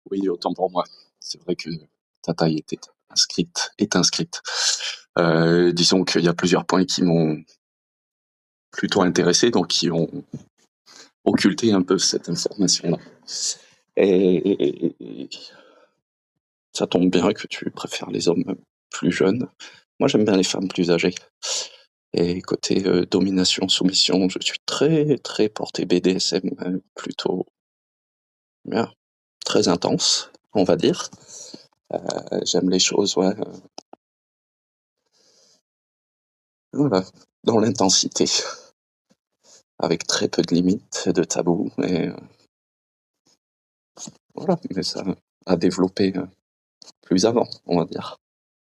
Oui, autant pour moi. C'est vrai que ta taille est inscrite. Disons qu'il y a plusieurs points qui m'ont plutôt intéressé, donc qui ont occulté un peu cette information-là. Et ça tombe bien que tu préfères les hommes plus jeunes. Moi, j'aime bien les femmes plus âgées. Et côté domination, soumission, je suis très très porté BDSM, plutôt bien, très intense, on va dire. J'aime les choses, ouais, voilà, dans l'intensité, avec très peu de limites, de tabous, et voilà, mais ça a développé plus avant, on va dire.